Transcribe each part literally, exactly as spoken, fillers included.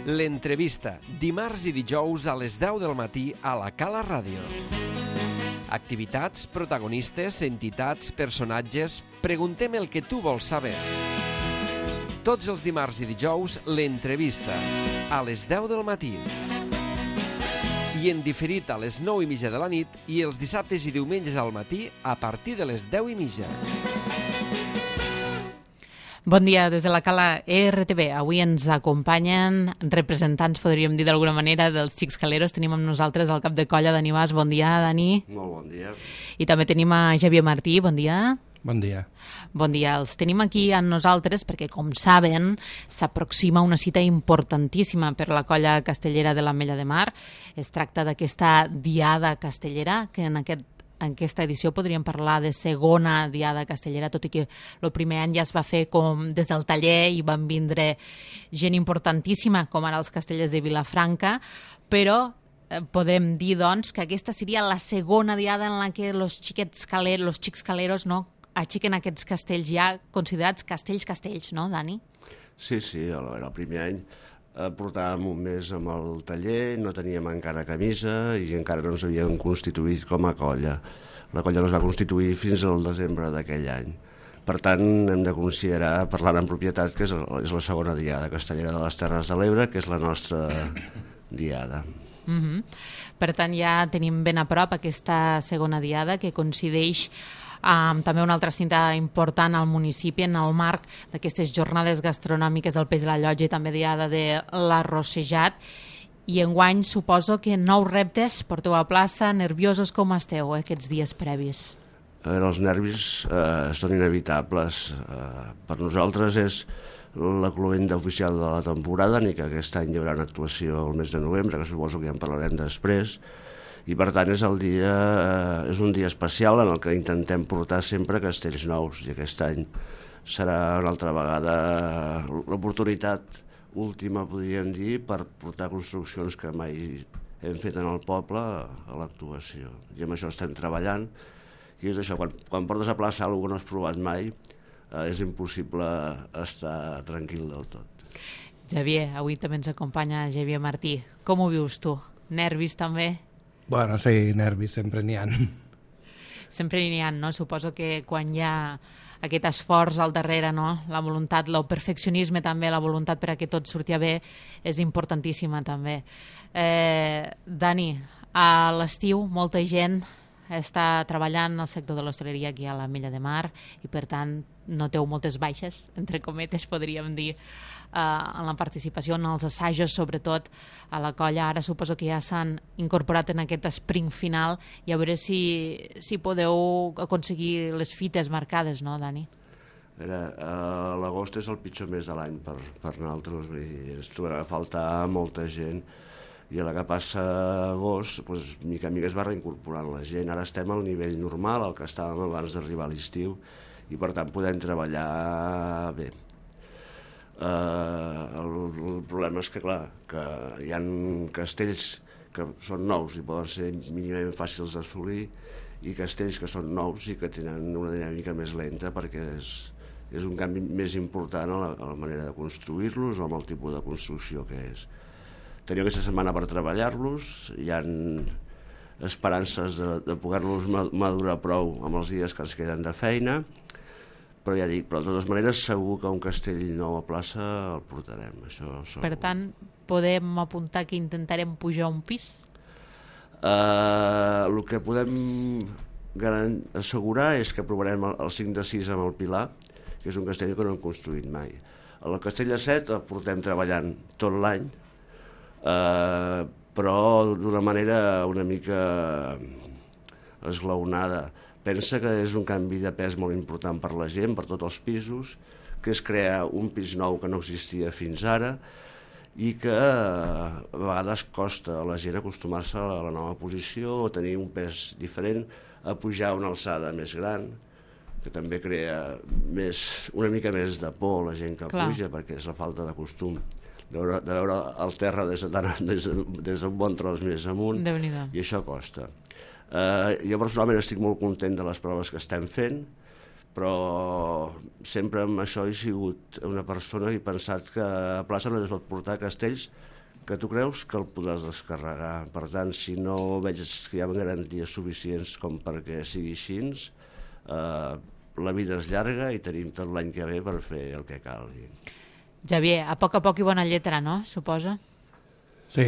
L'entrevista, dimarts i dijous a les deu del matí a la Cala Ràdio. Activitats, protagonistes, entitats, personatges... Preguntem el que tu vols saber. Tots els dimarts i dijous, l'entrevista, a les deu del matí. I en diferit a les nou i mitja de la nit i els dissabtes i diumenges al matí a partir de les deu i mitja. Bon dia des de la Cala R T V. Avui ens acompanyen representants, podríem dir d'alguna manera, dels Xics Caleros. Tenim amb nosaltres el cap de colla, Dani Bas. Bon dia, Dani. Molt bon dia. I també tenim a Xavier Martí. Bon dia. Bon dia. Bon dia. Els tenim aquí amb nosaltres perquè, com saben, s'aproxima una cita importantíssima per la colla castellera de l'Ametlla de Mar. Es tracta d'aquesta diada castellera, que en aquest En aquesta edició podríem parlar de segona diada castellera, tot i que el primer any ja es va fer com des del taller i van vindre gent importantíssima, com ara els castellers de Vilafranca, però eh, podem dir, doncs, que aquesta seria la segona diada en la que els xiquets caleros, els xics caleros, no, aixequen aquests castells ja considerats castells-castells, no, Dani? Sí, sí, el, el primer any eh, portàvem un mes amb el taller, no teníem encara camisa i encara no ens havíem constituït com a colla. La colla no es va constituir fins al desembre d'aquell any. Per tant, hem de considerar, parlant en propietat, que és, el, és la segona diada castellera de les Terres de l'Ebre, que és la nostra diada. Mm-hmm. Per tant, ja tenim ben a prop aquesta segona diada que coincideix amb també una altra cinta important al municipi en el marc d'aquestes jornades gastronòmiques del Peix de la Llotja i també diada de l'Arrossejat. I enguany suposo que nous reptes, porteu a plaça, nerviosos com esteu aquests dies previs? A veure, els nervis eh, són inevitables. Eh, per nosaltres és la cloenda oficial de la temporada, ni que aquest any hi haurà una actuació el mes de novembre, que suposo que ja en parlarem després, i per tant és, el dia, eh, és un dia especial en el que intentem portar sempre castells nous, i aquest any serà una altra vegada l'oportunitat última, podríem dir, per portar construccions que mai hem fet en el poble a l'actuació. I amb això estem treballant, i és això, quan, quan portes a plaça alguna que no has provat mai, eh, és impossible estar tranquil del tot. Xavier, avui també ens acompanya Xavier Martí. Com ho vius tu? Nervis també? Bueno, sí, nervis, sempre n'hi ha. Sempre n'hi ha, no? Suposo que quan hi ha aquest esforç al darrere, no? La voluntat, el perfeccionisme també, la voluntat per a que tot surti bé és importantíssima també. Eh, Dani, a l'estiu molta gent està treballant al sector de l'hostaleria aquí a l'Ametlla de Mar i per tant noteu moltes baixes, entre cometes podríem dir, eh, en la participació, en els assajos sobretot a la colla. Ara suposo que ja s'han incorporat en aquest sprint final i a veure si, si podeu aconseguir les fites marcades, no, Dani? A veure, eh, l'agost és el pitjor mes de l'any per, per nosaltres, vull dir, ens trobarà a faltar molta gent, i a la que passa agost, doncs, mica en mica es va reincorporant la gent. Ara estem al nivell normal, al que estàvem abans d'arribar a l'estiu, i per tant podem treballar bé. Eh, el, el problema és que, clar, que hi ha castells que són nous i poden ser mínimament fàcils d'assolir, i castells que són nous i que tenen una dinàmica més lenta perquè és, és un canvi més important a la, a la manera de construir-los o amb el tipus de construcció que és. Tenim aquesta setmana per treballar-los, hi ha esperances de, de poder-los madurar prou amb els dies que ens queden de feina, però ja dic, però de totes maneres segur que un castell nou a plaça el portarem, això segur. Per tant, podem apuntar que intentarem pujar un pis? Uh, el que podem assegurar és que provarem el, el cinc de sis amb el Pilar, que és un castell que no hem construït mai. El castell de set el portem treballant tot l'any, Uh, però d'una manera una mica esglaonada. Pensa que és un canvi de pes molt important per la gent, per tots els pisos, que és crear un pis nou que no existia fins ara i que a vegades costa a la gent acostumar-se a la nova posició o tenir un pes diferent, a pujar a una alçada més gran, que també crea més, una mica més de por a la gent que Clar. puja, perquè és la falta de costum de veure, de veure el terra des, de, des, de, des d'un bon tros més amunt, i això costa. Eh, jo personalment estic molt content de les proves que estem fent, però sempre amb això he sigut una persona que he pensat que a plaça no es pot portar castells que tu creus que el podràs descarregar. Per tant, si no veig que hi ha garanties suficients com perquè sigui així, eh, la vida és llarga i tenim tot l'any que ve per fer el que calgui. Javier, a poc a poc i bona lletra, no? Suposa? Sí,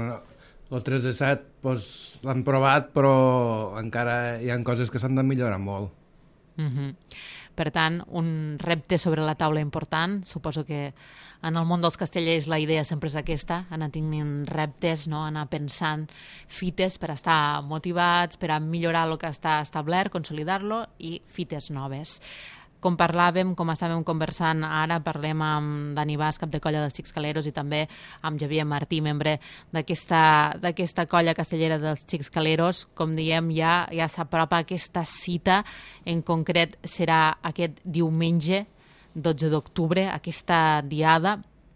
el tres de set doncs, l'han provat, però encara hi ha coses que s'han de millorar molt. Uh-huh. Per tant, un repte sobre la taula important. Suposo que en el món dels castellers la idea sempre és aquesta, anar tenint reptes, no? Anar pensant fites per estar motivats, per a millorar el que està establert, consolidar-lo i fites noves. Com parlàvem, com estàvem conversant ara, parlem amb Dani Bas, cap de colla dels Xics-Caleros, i també amb Javier Martí, membre d'aquesta d'aquesta colla castellera dels Xics-Caleros. Com diem, ja, ja s'apropa aquesta cita, en concret serà aquest diumenge, dotze d'octubre, aquesta diada.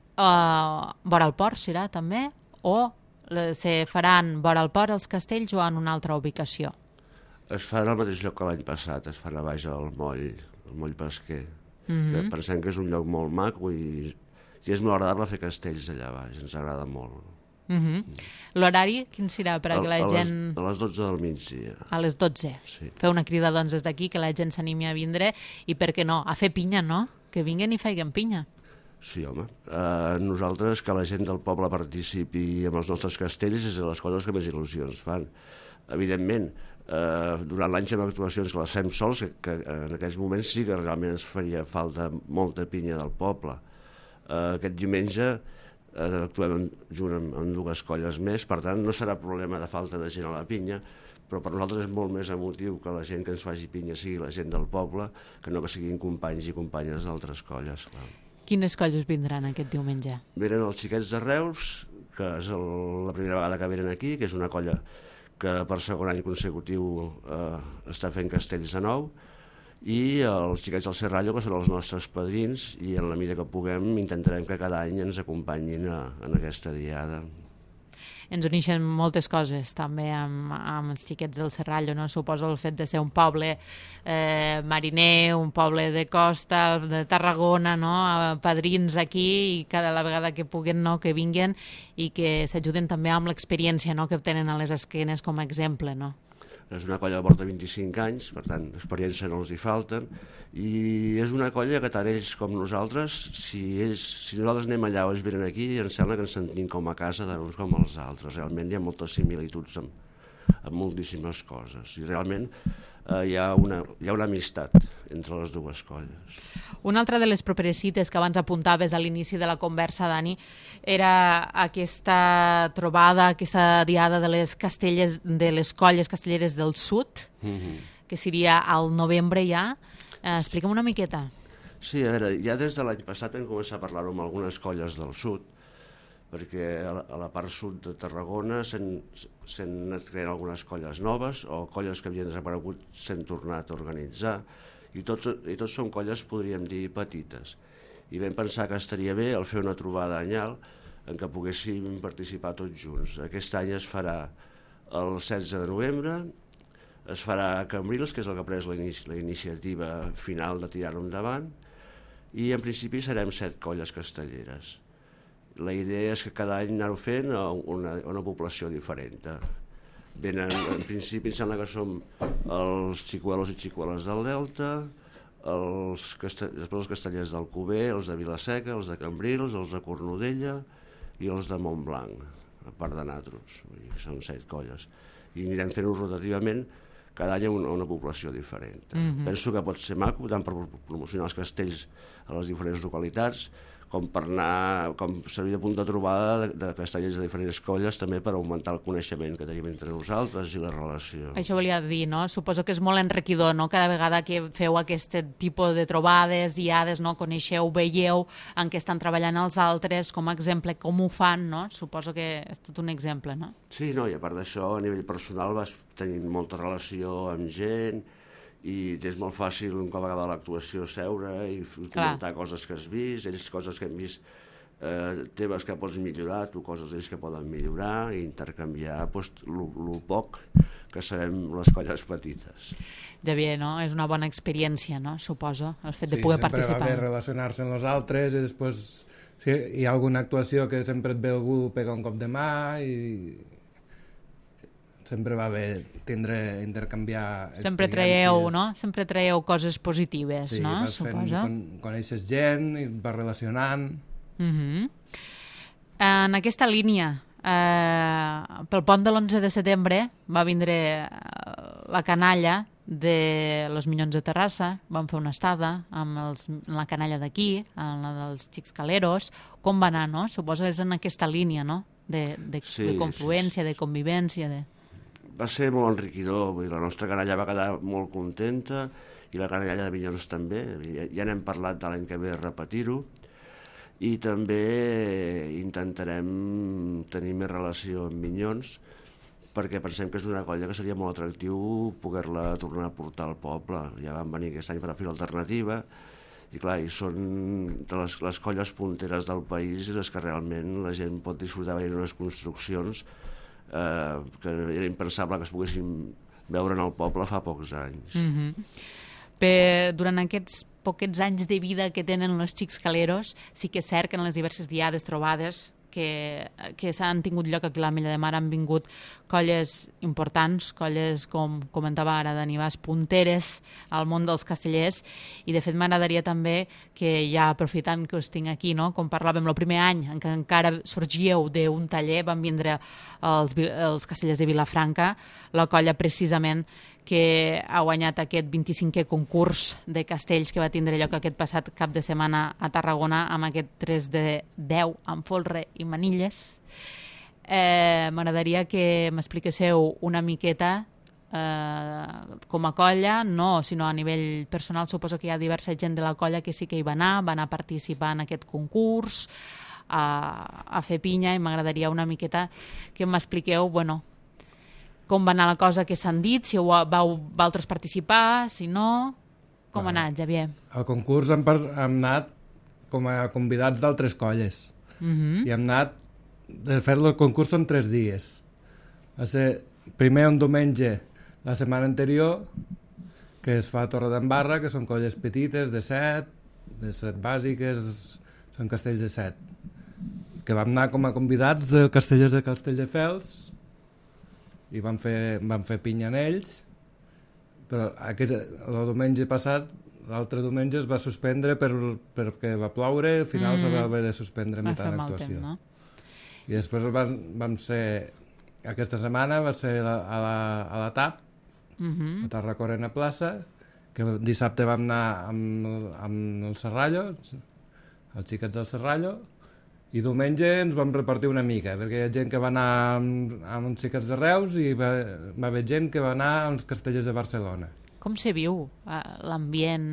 Uh, vora el port serà també? O se faran vora el port els castells o en una altra ubicació? Es farà al mateix lloc que l'any passat, es farà baix al moll, el moll pesquer. Mm-hmm. Que pensem que és un lloc molt maco i, i és molt agradable fer castells allà baix, ens agrada molt. Mm-hmm. Mm. L'horari quin serà per a que la a gent... Les, a les dotze del migdia. A les dotze. Sí. Feu una crida doncs des d'aquí, que la gent s'animi a vindre i per què no, a fer pinya, no? Que vinguen i feien pinya. Sí, home. Uh, nosaltres, que la gent del poble participi amb els nostres castells és de les coses que més il·lusions fan. Evidentment, uh, durant l'any fem actuacions que les fem sols, que, que en aquells moments sí que realment ens faria falta molta pinya del poble. Uh, aquest diumenge uh, actuem junt amb, amb dues colles més, per tant no serà problema de falta de gent a la pinya, però per nosaltres és molt més emotiu que la gent que ens faci pinya sigui la gent del poble, que no que siguin companys i companyes d'altres colles, clar. Quines colles vindran aquest diumenge? Venen els Xiquets de Reus, que és el, la primera vegada que venen aquí, que és una colla que per segon any consecutiu eh, està fent castells de nou, i els Xiquets del Serrallo, que són els nostres padrins, i en la mida que puguem intentarem que cada any ens acompanyin a, en aquesta diada. Ens uneixen moltes coses també amb, amb els Xiquets del Serrallo, no? Suposo el fet de ser un poble eh, mariner, un poble de costa, de Tarragona, no? Padrins aquí, i cada vegada que puguen, no? Que vinguen i que s'ajuden també amb l'experiència, no? Que tenen a les esquenes com a exemple, no? És una colla que porta vint-i-cinc anys, per tant, experiència no els hi falten, i és una colla que tant ells com nosaltres, si, ells, si nosaltres anem allà o ells venen aquí, ens sembla que ens sentim com a casa de uns com els altres. Realment hi ha moltes similituds amb, amb moltíssimes coses, i realment eh, hi, ha una, hi ha una amistat entre les dues colles. Una altra de les properes cites que abans apuntaves a l'inici de la conversa, Dani, era aquesta trobada, aquesta diada de les castelles, de les colles castelleres del sud, mm-hmm. que seria al novembre ja. Eh, explica'm una miqueta. Sí, a veure, ja des de l'any passat vam començar a parlar-ho amb algunes colles del sud, perquè a la, a la part sud de Tarragona s'han anat creant algunes colles noves, o colles que havien desaparegut s'han tornat a organitzar, i tots, i tots són colles, podríem dir, petites. I vam pensar que estaria bé el fer una trobada anyal en què poguéssim participar tots junts. Aquest any es farà el setze de novembre, es farà a Cambrils, que és el que ha pres la, inici, la iniciativa final de tirar-ho endavant, i en principi serem set colles castelleres. La idea és que cada any anar-ho fent a una, a una població diferent. Venen, en principi em sembla que som els xicuelos i xicueles del Delta, els, castell, els castellers d'Alcover, els de Vilaseca, els de Cambrils, els de Cornudella i els de Montblanc, a part de nosaltres. Són set colles. I anirem fent-ho rotativament cada any a una, una població diferent. Mm-hmm. Penso que pot ser maco, tant per promocionar els castells a les diferents localitats, com per anar, com servir de punt de trobada de, de castellers de diferents colles, també per augmentar el coneixement que tenim entre nosaltres i la relació. Això volia dir, no? Suposo que és molt enriquidor, no? Cada vegada que feu aquest tipus de trobades, diades, no? Coneixeu, veieu en què estan treballant els altres, com a exemple, com ho fan, no? Suposo que és tot un exemple, no? Sí, no, i a part d'això, a nivell personal vas tenir molta relació amb gent, i és molt fàcil un cop acaba l'actuació seure i comentar coses que has vist, ells coses que hem vist eh, teves que pots millorar, tu coses d'ells que poden millorar, i intercanviar pues, el poc que sabem les colles petites. Javier, no? És una bona experiència, no? Suposo, el fet de sí, poder participar. Sí, sempre va bé relacionar-se amb els altres i després, Sí, hi ha alguna actuació que sempre et ve algú pegar un cop de mà i sempre va bé tindre, intercanviar experiències. Sempre traieu, no? Sempre traieu coses positives, sí, no? vas fent, Suposa. con, coneixes gent i et vas relacionant. Uh-huh. En aquesta línia, eh, pel pont de l'onze de setembre va vindre la canalla de los Minyons de Terrassa, vam fer una estada amb, els, amb la canalla d'aquí, amb la dels Xics Caleros. Com va anar, no? Suposo que és en aquesta línia, no? De, de, Sí, de confluència, sí, sí. de convivència. De... Va ser molt enriquidor, vull dir, la nostra canalla va quedar molt contenta i la canalla de Minyons també, ja, ja n'hem parlat de l'any que ve repetir-ho, i també intentarem tenir més relació amb Minyons, perquè pensem que és una colla que seria molt atractiu poder-la tornar a portar al poble. Ja van venir aquest any per a fer l'alternativa, i clar, i són de les, les colles punteres del país i les que realment la gent pot disfrutar veient unes construccions eh, que era impensable que es poguessin veure en el poble fa pocs anys. Mm-hmm. Per, durant aquests poquets anys de vida que tenen els Xics Caleros, sí que és cert que en les diverses diades, trobades que, que s'han tingut lloc aquí a l'Ametlla de Mar han vingut colles importants, colles, com comentava ara Dani Bas, punteres al món dels castellers, i de fet m'agradaria també que ja aprofitant que us tinc aquí, no? Com parlàvem el primer any en què encara sorgíeu d'un taller, van vindre els, els castellers de Vilafranca, la colla precisament que ha guanyat aquest vint-i-cinquè concurs de castells que va tindre lloc aquest passat cap de setmana a Tarragona amb aquest tres de deu amb folre i manilles. Eh, M'agradaria que m'expliquéssiu una miqueta eh, com a colla, no, sinó a nivell personal. Suposo que hi ha diversa gent de la colla que sí que hi va anar, va anar a participar en aquest concurs, a, a fer pinya, i m'agradaria una miqueta que m'expliqueu, bueno, com va anar la cosa que s'han dit, si vau vosaltres participar, si no... Com ha anat, Xavier? Al concurs hem, hem anat com a convidats d'altres colles. Uh-huh. I hem anat... De fer-lo el concurs són tres dies. Va ser primer un diumenge la setmana anterior, que es fa a Torredembarra, que són colles petites, de set, de set bàsiques, són castells de set. Que vam anar com a convidats de castellers de Castelldefels, i van fer, van fer pinya en ells, però aquest, el diumenge passat, l'altre diumenge es va suspendre per, perquè va ploure, al final mm. se va haver de suspendre a mitjà d'actuació. No? I després van, vam ser, aquesta setmana va ser a la, a la, a la TAP, mm-hmm. a Tarracorena Plaça, que dissabte vam anar amb, amb el Serrallo, els xiquets del Serrallo, i diumenge ens vam repartir una mica, perquè hi ha gent que va anar amb, amb uns xiquets de Reus i va, va haver gent que va anar als castellers de Barcelona. Com se viu l'ambient?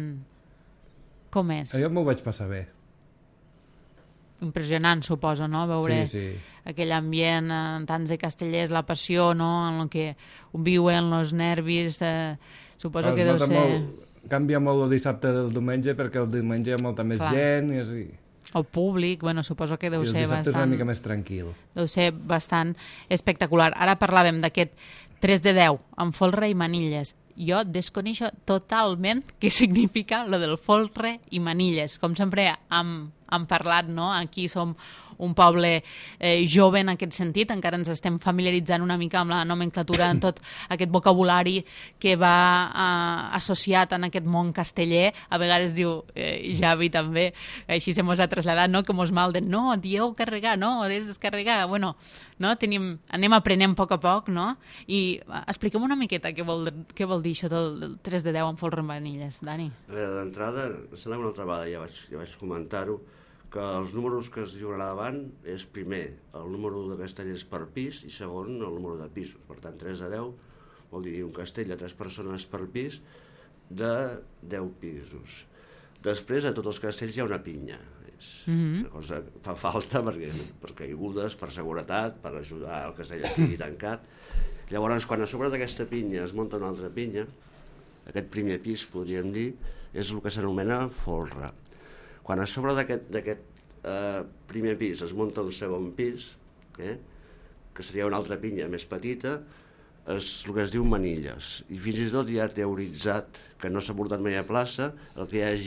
Com és? Jo m'ho vaig passar bé. Impressionant, suposo, no? Veure sí, sí. aquell ambient en tants de castellers, la passió, no? En el que viuen els nervis, eh, suposo Però que deu ser... Molt, canvia molt el dissabte del diumenge, perquè el diumenge hi ha molta més Clar. gent i així. El públic, bueno, suposo que deu ser bastant... I el dissabte és una mica més tranquil. Deu ser bastant espectacular. Ara parlàvem d'aquest tres de deu, amb folre i manilles. Jo desconeixo totalment què significa lo del folre i manilles. Com sempre hem, hem parlat, no? Aquí som un poble eh, jove en aquest sentit, encara ens estem familiaritzant una mica amb la nomenclatura, en tot aquest vocabulari que va eh, associat en aquest món casteller. A vegades diu, eh, Javi també, així se mos ha traslladat, no? Que mos malden, no, dieu carregar, no, és descarregar. Bueno, no? Tenim, anem aprenent a poc a poc, no? I expliquem una miqueta què vol, què vol dir això del tres de deu amb folre i manilles, Dani. A veure, d'entrada, sembla una altra vegada, ja vaig, ja vaig comentar-ho, que els números que es lliurarà davant és primer el número de castellers per pis i segon el número de pisos. Per tant, tres de deu vol dir un castell de tres persones per pis de deu pisos. Després, a tots els castells hi ha una pinya. És mm-hmm. una cosa que fa falta perquè, per caigudes, per seguretat, per ajudar al castell a estigui tancat. Llavors, quan a sobre d'aquesta pinya es munta una altra pinya, aquest primer pis, podríem dir, és el que s'anomena folre. Quan a sobre d'aquest eh, primer pis es munta un segon pis, eh, que seria una altra pinya més petita, és el que es diu manilles. I fins i tot ja teoritzat, que no s'ha portat mai a plaça, el que hi hagi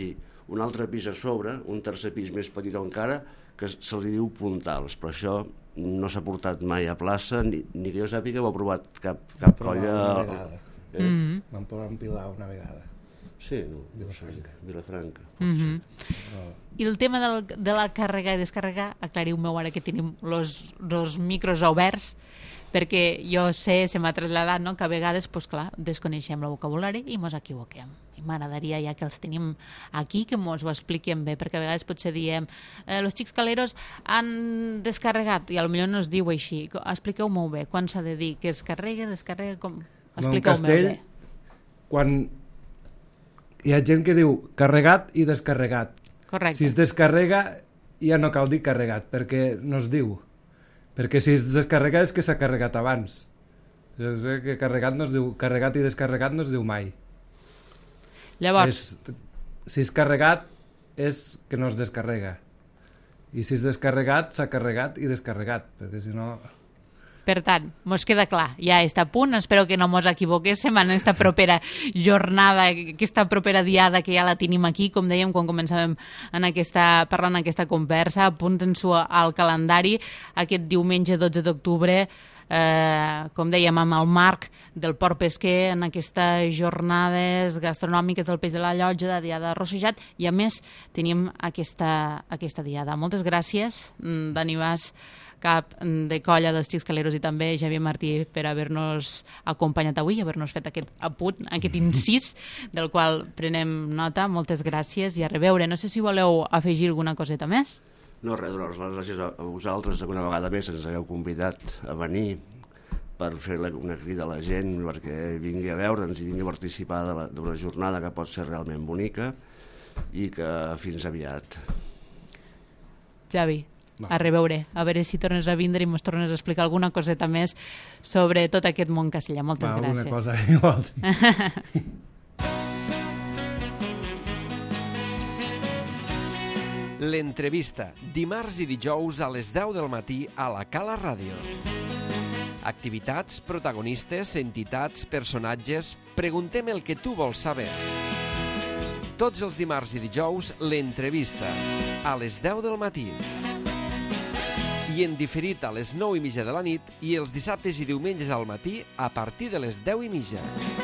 un altre pis a sobre, un tercer pis més petit encara, que se li diu puntals, però això no s'ha portat mai a plaça, ni, ni que jo sàpiga ho ha provat cap, cap colla. Una vegada. Eh? Mm-hmm. Vam provar un pilar una vegada. Sí, no? Vilafranca. Vilafranca. Mm-hmm. Però I el tema del, de la càrrega i descàrrega, aclariu-me ara que tenim els micros oberts, perquè jo sé, se m'ha traslladat, no?, que a vegades, pues, clar, desconeixem el vocabulari i mos equivoquem. I m'agradaria, ja que els tenim aquí, que mos ho expliquem bé, perquè a vegades potser diem eh, los xics caleros han descarregat, i potser no es diu així. Expliqueu-m'ho bé, quan s'ha de dir que es carrega, descarrega, com... Expliqueu-m'ho bé. Quan hi ha gent que diu carregat i descarregat. Correcte. Si es descarrega ja no cal dir carregat, perquè no es diu. Perquè si es descarrega és que s'ha carregat abans. Que carregat no es diu, carregat i descarregat no es diu mai. Llavors... És, si és carregat és que no es descarrega. I si és descarregat s'ha carregat i descarregat, perquè si no... Per tant, mos queda clar, ja està a punt, espero que no mos equivoquéssim en aquesta propera jornada, aquesta propera diada que ja la tenim aquí, com dèiem quan començàvem en aquesta, parlant en aquesta conversa, apunten-s'ho al calendari, aquest diumenge dotze d'octubre, eh, com dèiem, amb el marc del Port Pesquer, en aquestes jornades gastronòmiques del Peix de la Llotja, de diada rossejat, i a més tenim aquesta, aquesta diada. Moltes gràcies, Dani Bas, cap de colla dels Xics Caleros, i també Xavier Martí per haver-nos acompanyat avui, haver-nos fet aquest apunt, aquest incís del qual prenem nota. Moltes gràcies i a reveure. No sé si voleu afegir alguna coseta més. No, res, donar les gràcies a vosaltres que una vegada més ens hagueu convidat a venir per fer una crida a la gent perquè vingui a veure'ns i vingui a participar d'una jornada que pot ser realment bonica, i que fins aviat. Javi, a reveure, a veure si tornes a vindre i ens tornes a explicar alguna coseta més sobre tot aquest món castellà. Moltes Va, gràcies. alguna cosa igual. Sí. L'entrevista, dimarts i dijous a les deu del matí a la Cala Ràdio. Activitats, protagonistes, entitats, personatges... Preguntem el que tu vols saber. Tots els dimarts i dijous, l'entrevista, a les deu del matí. I en diferit a les nou i mitja de la nit i els dissabtes i diumenges al matí a partir de les deu i mitja.